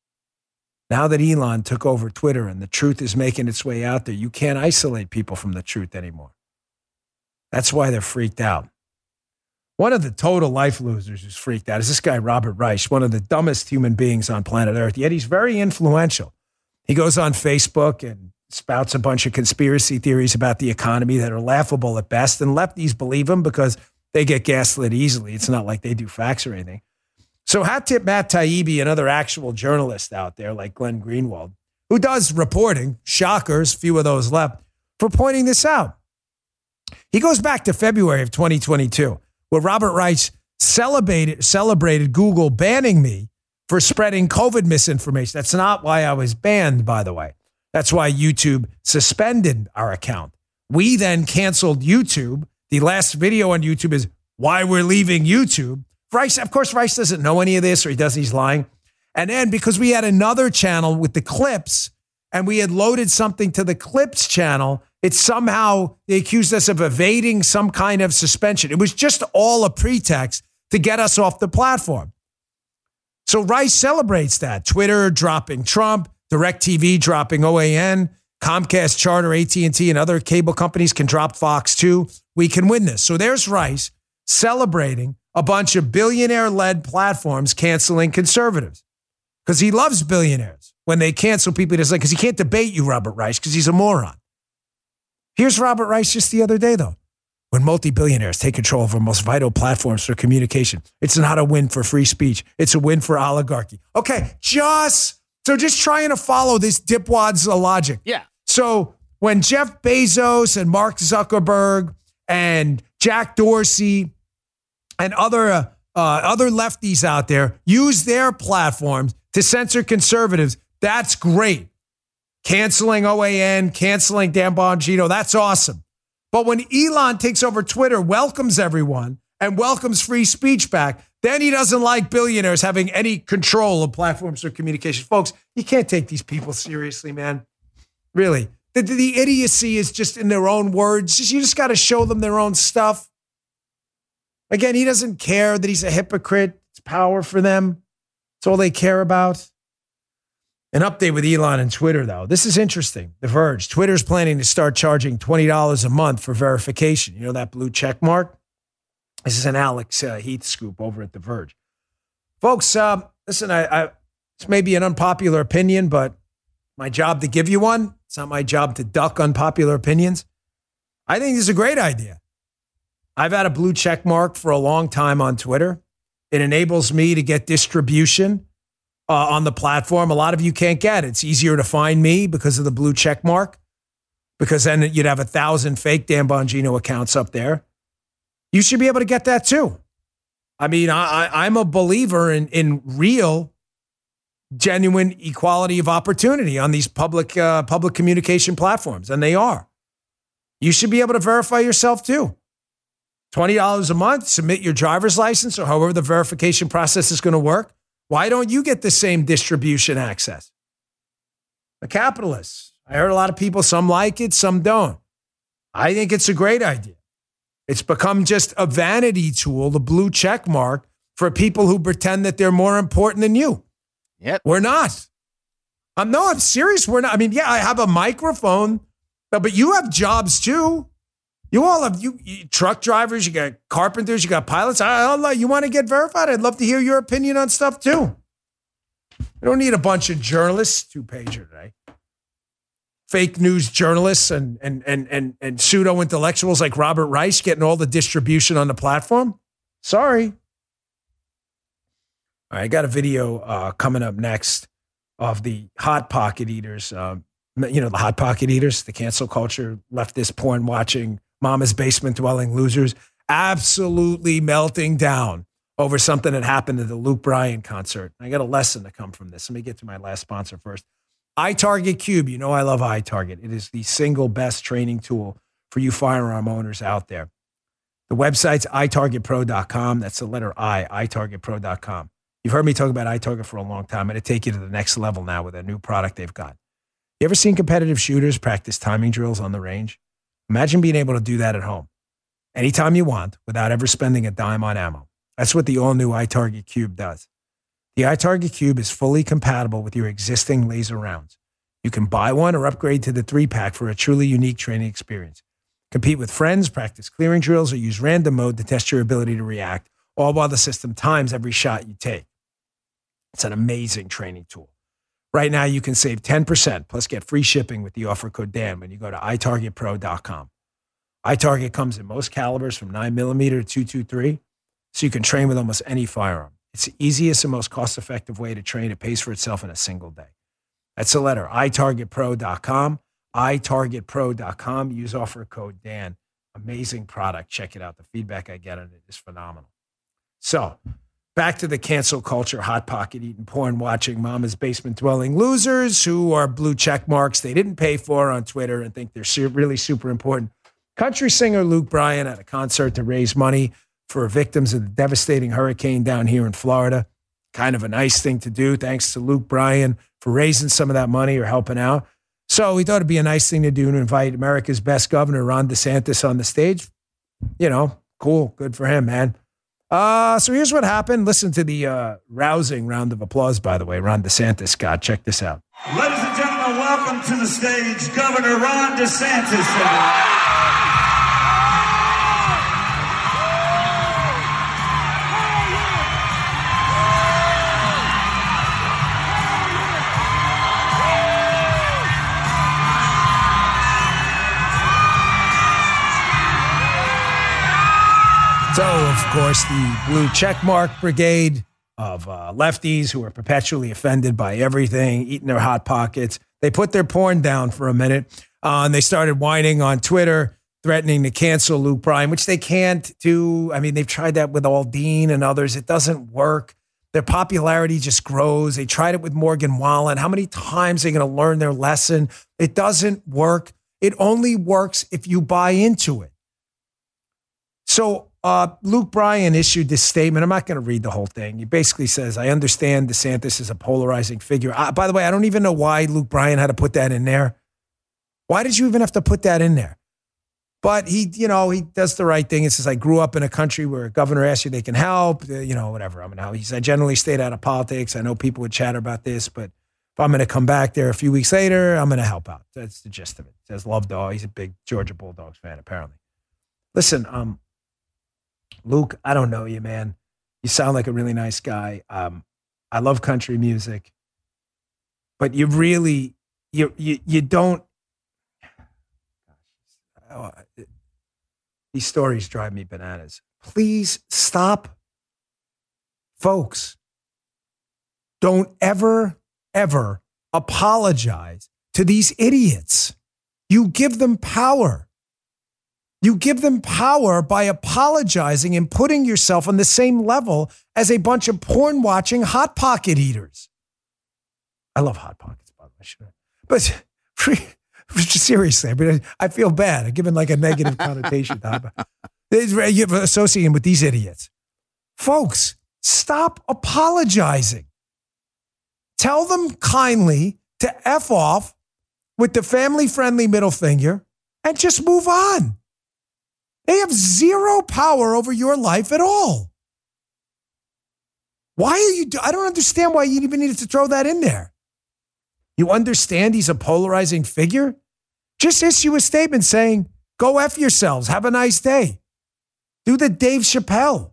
Now that Elon took over Twitter and the truth is making its way out there, you can't isolate people from the truth anymore. That's why they're freaked out. One of the total life losers who's freaked out is this guy, Robert Reich, one of the dumbest human beings on planet Earth, yet he's very influential. He goes on Facebook and spouts a bunch of conspiracy theories about the economy that are laughable at best, and lefties believe him because they get gaslit easily. It's not like they do facts or anything. So hat tip Matt Taibbi, another actual journalist out there like Glenn Greenwald, who does reporting, shockers, few of those left, for pointing this out. He goes back to February of twenty twenty-two, where Robert Reich celebrated, celebrated Google banning me for spreading COVID misinformation. That's not why I was banned, by the way. That's why YouTube suspended our account. We then canceled YouTube. The last video on YouTube is why we're leaving YouTube. Rice, of course, Rice doesn't know any of this, or he does, he's lying. And then because we had another channel with the clips and we had loaded something to the clips channel, It's somehow they accused us of evading some kind of suspension. It was just all a pretext to get us off the platform. So Rice celebrates that. Twitter dropping Trump, DirecTV dropping O A N, Comcast, Charter, A T and T, and other cable companies can drop Fox too. We can win this. So there's Rice celebrating a bunch of billionaire-led platforms canceling conservatives because he loves billionaires. When they cancel people, he doesn't, because he can't debate you, Robert Rice, because he's a moron. Here's Robert Rice just the other day, though. When multi-billionaires take control of our most vital platforms for communication, it's not a win for free speech. It's a win for oligarchy. Okay, just, so just trying to follow this dipwad's logic. Yeah. So when Jeff Bezos and Mark Zuckerberg and Jack Dorsey and other uh, uh, other lefties out there use their platforms to censor conservatives, that's great. Canceling O A N, canceling Dan Bongino, that's awesome. But when Elon takes over Twitter, welcomes everyone, and welcomes free speech back, then he doesn't like billionaires having any control of platforms or communication. Folks, you can't take these people seriously, man. Really. The, the idiocy is just in their own words. Just, you just got to show them their own stuff. Again, he doesn't care that he's a hypocrite. It's power for them. That's all they care about. An update with Elon and Twitter, though. This is interesting. The Verge. Twitter's planning to start charging twenty dollars a month for verification. You know that blue check mark? This is an Alex uh, Heath scoop over at The Verge. Folks, uh, listen, I, I, this may be an unpopular opinion, but my job to give you one. It's not my job to duck unpopular opinions. I think this is a great idea. I've had a blue check mark for a long time on Twitter. It enables me to get distribution uh, on the platform. A lot of you can't get it. It's easier to find me because of the blue check mark, because then you'd have a thousand fake Dan Bongino accounts up there. You should be able to get that too. I mean, I, I, I'm a believer in, in real, genuine equality of opportunity on these public uh, public communication platforms, and they are. You should be able to verify yourself too. twenty dollars a month, submit your driver's license or however the verification process is going to work. Why don't you get the same distribution access? The capitalists. I heard a lot of people, some like it, some don't. I think it's a great idea. It's become just a vanity tool, the blue check mark, for people who pretend that they're more important than you. Yep. We're not. I'm no, I'm serious. We're not. I mean, yeah, I have a microphone, but you have jobs too. You all have you, you truck drivers, you got carpenters, you got pilots. I, I you want to get verified? I'd love to hear your opinion on stuff too. We don't need a bunch of journalists, two-pager today. Fake news journalists and and and and and pseudo intellectuals like Robert Rice getting all the distribution on the platform. Sorry. All right, I got a video uh, coming up next of the Hot Pocket Eaters. Uh, you know, the Hot Pocket Eaters, the cancel culture, leftist porn watching, mama's basement dwelling losers, absolutely melting down over something that happened at the Luke Bryan concert. I got a lesson to come from this. Let me get to my last sponsor first. iTarget Cube. You know I love iTarget. It is the single best training tool for you firearm owners out there. The website's i target pro dot com. That's the letter I, i target pro dot com. You've heard me talk about iTarget for a long time. I'm going to take you to the next level now with a new product they've got. You ever seen competitive shooters practice timing drills on the range? Imagine being able to do that at home anytime you want without ever spending a dime on ammo. That's what the all-new iTarget Cube does. The iTarget Cube is fully compatible with your existing laser rounds. You can buy one or upgrade to the three-pack for a truly unique training experience. Compete with friends, practice clearing drills, or use random mode to test your ability to react, all while the system times every shot you take. It's an amazing training tool. Right now, you can save ten percent plus get free shipping with the offer code Dan when you go to i target pro dot com. iTarget comes in most calibers from nine millimeter to two twenty-three, so you can train with almost any firearm. It's the easiest and most cost-effective way to train. It pays for itself in a single day. That's the letter, i target pro dot com, i target pro dot com. Use offer code Dan. Amazing product. Check it out. The feedback I get on it is phenomenal. So, back to the cancel culture, hot pocket eating, porn watching, mama's basement dwelling losers who are blue check marks they didn't pay for on Twitter and think they're su- really super important. Country singer Luke Bryan at a concert to raise money for victims of the devastating hurricane down here in Florida. Kind of a nice thing to do. Thanks to Luke Bryan for raising some of that money or helping out. So we thought it'd be a nice thing to do to invite America's best governor, Ron DeSantis, on the stage. You know, cool. Good for him, man. Uh, so here's what happened. Listen to the uh, rousing round of applause, by the way. Ron DeSantis, Scott. Check this out. Ladies and gentlemen, welcome to the stage, Governor Ron DeSantis. So, of course, the blue checkmark brigade of uh, lefties who are perpetually offended by everything, eating their Hot Pockets, they put their porn down for a minute, uh, and they started whining on Twitter, threatening to cancel Luke Bryan, which they can't do. I mean, they've tried that with Aldean and others. It doesn't work. Their popularity just grows. They tried it with Morgan Wallen. How many times are they going to learn their lesson? It doesn't work. It only works if you buy into it. So, Uh, Luke Bryan issued this statement. I'm not going to read the whole thing. He basically says, I understand DeSantis is a polarizing figure. I, by the way, I don't even know why Luke Bryan had to put that in there. Why did you even have to put that in there? But he, you know, he does the right thing. He says, I grew up in a country where a governor asks you they can help, you know, whatever. I'm now. He says, I generally stayed out of politics. I know people would chatter about this, but if I'm going to come back there a few weeks later, I'm going to help out. That's the gist of it. He says, love dog. He's a big Georgia Bulldogs fan, apparently. Listen, um, Luke, I don't know you, man. You sound like a really nice guy. Um, I love country music, but you really, you you you don't. Oh, these stories drive me bananas. Please stop, folks. Don't ever, ever apologize to these idiots. You give them power. You give them power by apologizing and putting yourself on the same level as a bunch of porn-watching Hot Pocket eaters. I love Hot Pockets, by the way. But seriously, I mean, I feel bad. I'm giving like a negative connotation to Hot Pockets. You're associating with these idiots. Folks, stop apologizing. Tell them kindly to F off with the family-friendly middle finger and just move on. They have zero power over your life at all. Why are you, do- I don't understand why you even needed to throw that in there. You understand he's a polarizing figure? Just issue a statement saying, go F yourselves. Have a nice day. Do the Dave Chappelle.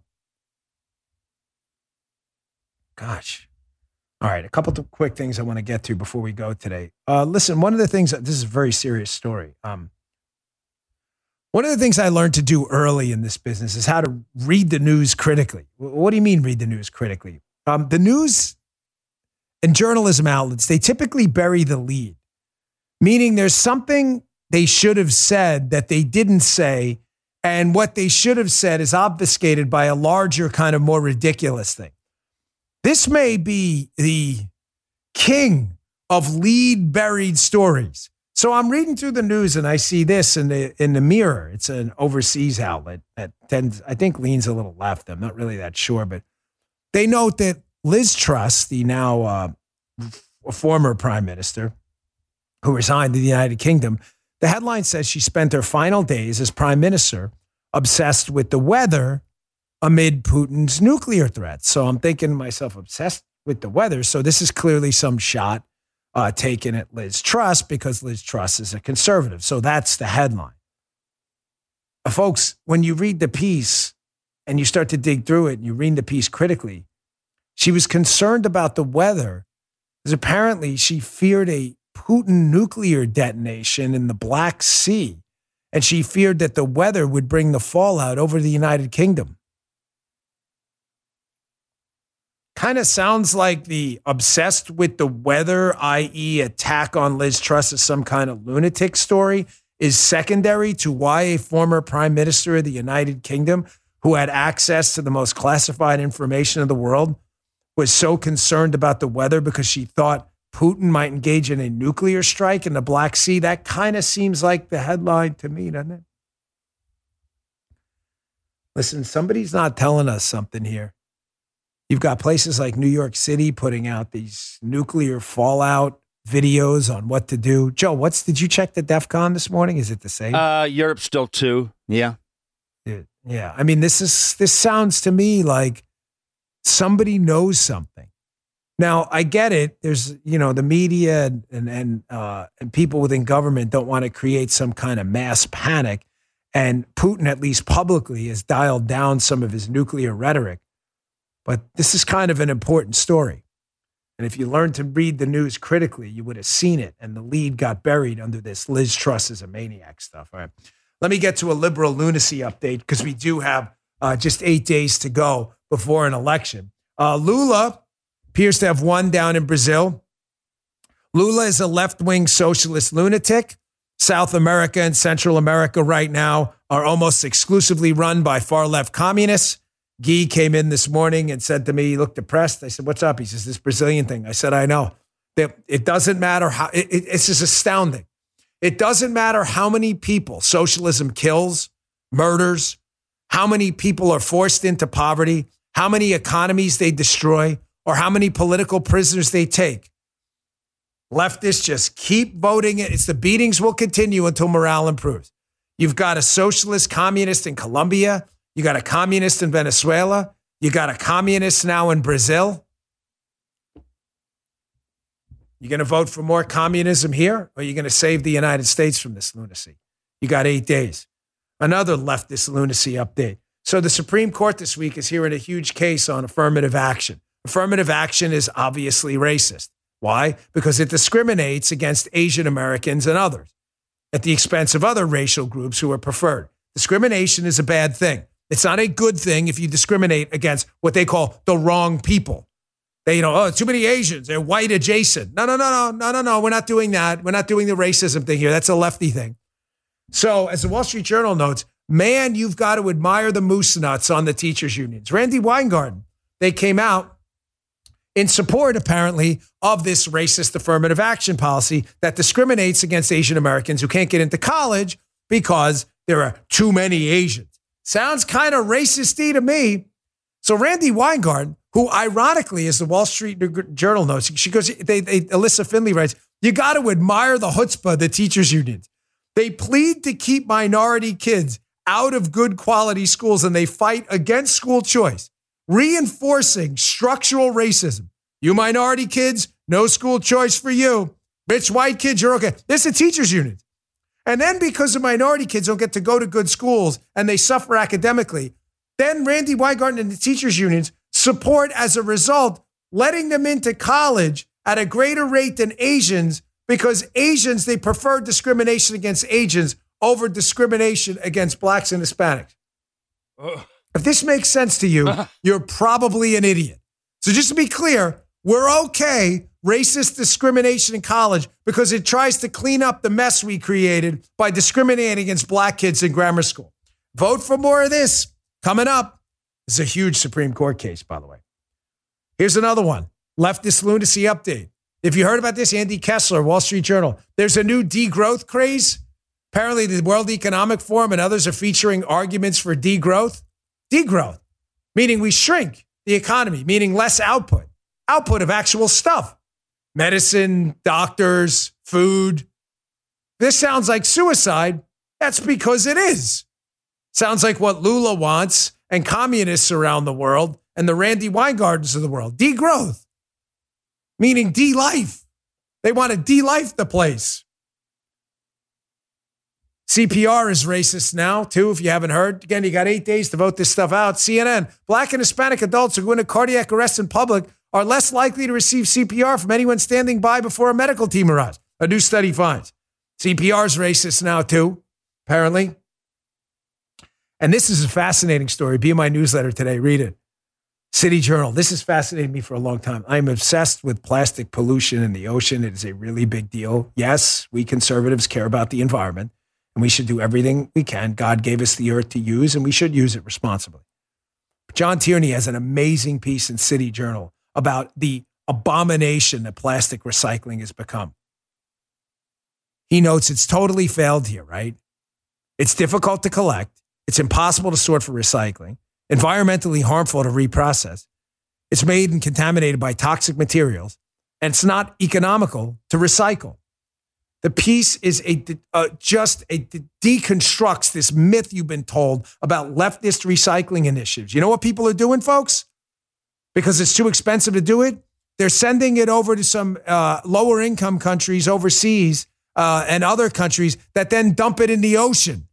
Gosh. All right, a couple of quick things I want to get to before we go today. Uh, listen, one of the things, this is a very serious story. Um, One of the things I learned to do early in this business is how to read the news critically. What do you mean read the news critically? Um, the news and journalism outlets, they typically bury the lead, meaning there's something they should have said that they didn't say, and what they should have said is obfuscated by a larger kind of more ridiculous thing. This may be the king of lead buried stories. So I'm reading through the news and I see this in the in the Mirror. It's an overseas outlet that tends, I think, leans a little left. I'm not really that sure, but they note that Liz Truss, the now uh, former prime minister who resigned to the United Kingdom, the headline says she spent her final days as prime minister obsessed with the weather amid Putin's nuclear threats. So I'm thinking to myself, obsessed with the weather. So this is clearly some shot Uh, taken at Liz Truss because Liz Truss is a conservative. So that's the headline. Uh, folks, when you read the piece and you start to dig through it and you read the piece critically, she was concerned about the weather because apparently she feared a Putin nuclear detonation in the Black Sea, and she feared that the weather would bring the fallout over the United Kingdom. Kind of sounds like the obsessed with the weather, that is attack on Liz Truss as some kind of lunatic story, is secondary to why a former prime minister of the United Kingdom who had access to the most classified information of the world was so concerned about the weather because she thought Putin might engage in a nuclear strike in the Black Sea. That kind of seems like the headline to me, doesn't it? Listen, somebody's not telling us something here. You've got places like New York City putting out these nuclear fallout videos on what to do. Joe, what's did you check the DEF CON this morning? Is it the same? Uh, Europe still two. Yeah. Yeah. yeah. I mean, this is this sounds to me like somebody knows something. Now, I get it. There's, you know, the media and and and, uh, and people within government don't want to create some kind of mass panic. And Putin, at least publicly, has dialed down some of his nuclear rhetoric. But this is kind of an important story. And if you learned to read the news critically, you would have seen it. And the lead got buried under this Liz Truss is a maniac stuff. All right. Let me get to a liberal lunacy update because we do have uh, just eight days to go before an election. Uh, Lula appears to have won down in Brazil. Lula is a left-wing socialist lunatic. South America and Central America right now are almost exclusively run by far-left communists. Guy came in this morning and said to me, he looked depressed. I said, what's up? He says, this Brazilian thing. I said, I know. It doesn't matter how, it, it, it's just astounding. It doesn't matter how many people socialism kills, murders, how many people are forced into poverty, how many economies they destroy, or how many political prisoners they take. Leftists just keep voting it. It's the beatings will continue until morale improves. You've got a socialist communist in Colombia. You got a communist in Venezuela. You got a communist now in Brazil. You going to vote for more communism here, or are you going to save the United States from this lunacy? You got eight days. Another leftist lunacy update. So the Supreme Court this week is hearing a huge case on affirmative action. Affirmative action is obviously racist. Why? Because it discriminates against Asian Americans and others at the expense of other racial groups who are preferred. Discrimination is a bad thing. It's not a good thing if you discriminate against what they call the wrong people. They, you know, oh, too many Asians. They're white adjacent. No, no, no, no, no, no, no. We're not doing that. We're not doing the racism thing here. That's a lefty thing. So as the Wall Street Journal notes, man, you've got to admire the moose nuts on the teachers' unions. Randy Weingarten, they came out in support, apparently, of this racist affirmative action policy that discriminates against Asian Americans who can't get into college because there are too many Asians. Sounds kind of racist-y to me. So Randy Weingarten, who ironically, as the Wall Street Journal notes, she goes, they, they, Alyssa Finley writes, you got to admire the chutzpah of the teachers' unions. They plead to keep minority kids out of good quality schools, and they fight against school choice, reinforcing structural racism. You minority kids, no school choice for you. Rich white kids, you're okay. This is the teachers' union. And then because the minority kids don't get to go to good schools and they suffer academically, then Randy Weingarten and the teachers' unions support, as a result, letting them into college at a greater rate than Asians, because Asians, they prefer discrimination against Asians over discrimination against blacks and Hispanics. Ugh. If this makes sense to you, you're probably an idiot. So just to be clear, we're okay racist discrimination in college because it tries to clean up the mess we created by discriminating against black kids in grammar school. Vote for more of this. Coming up, this is a huge Supreme Court case, by the way. Here's another one. Leftist lunacy update. If you heard about this, Andy Kessler, Wall Street Journal, there's a new degrowth craze. Apparently, the World Economic Forum and others are featuring arguments for degrowth. Degrowth, meaning we shrink the economy, meaning less output. Output of actual stuff. Medicine, doctors, food. This sounds like suicide. That's because it is. Sounds like what Lula wants and communists around the world and the Randy Weingardens of the world. Degrowth, meaning de-life. They want to de-life the place. C P R is racist now, too, if you haven't heard. Again, you got eight days to vote this stuff out. C N N, black and Hispanic adults who go into cardiac arrest in public are less likely to receive C P R from anyone standing by before a medical team arrives. A new study finds. C P R is racist now, too, apparently. And this is a fascinating story. Be in my newsletter today. Read it. City Journal. This has fascinated me for a long time. I'm obsessed with plastic pollution in the ocean. It is a really big deal. Yes, we conservatives care about the environment, and we should do everything we can. God gave us the earth to use, and we should use it responsibly. John Tierney has an amazing piece in City Journal about the abomination that plastic recycling has become. He notes it's totally failed here, right? It's difficult to collect. It's impossible to sort for recycling, environmentally harmful to reprocess. It's made and contaminated by toxic materials, and it's not economical to recycle. The piece is a uh, just a deconstructs this myth you've been told about leftist recycling initiatives. You know what people are doing, folks? Because it's too expensive to do it. They're sending it over to some uh, lower income countries overseas uh, and other countries that then dump it in the ocean.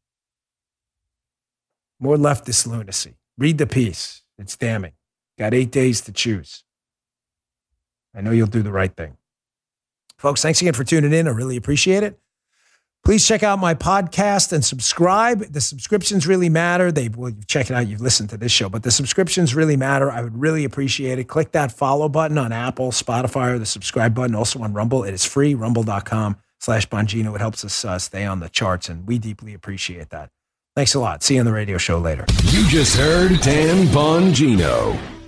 More leftist lunacy. Read the piece. It's damning. Got eight days to choose. I know you'll do the right thing. Folks, thanks again for tuning in. I really appreciate it. Please check out my podcast and subscribe. The subscriptions really matter. They well, you check it out. You've listened to this show, but the subscriptions really matter. I would really appreciate it. Click that follow button on Apple, Spotify, or the subscribe button. Also on Rumble. It is free. Rumble.com slash Bongino. It helps us uh, stay on the charts, and we deeply appreciate that. Thanks a lot. See you on the radio show later. You just heard Dan Bongino.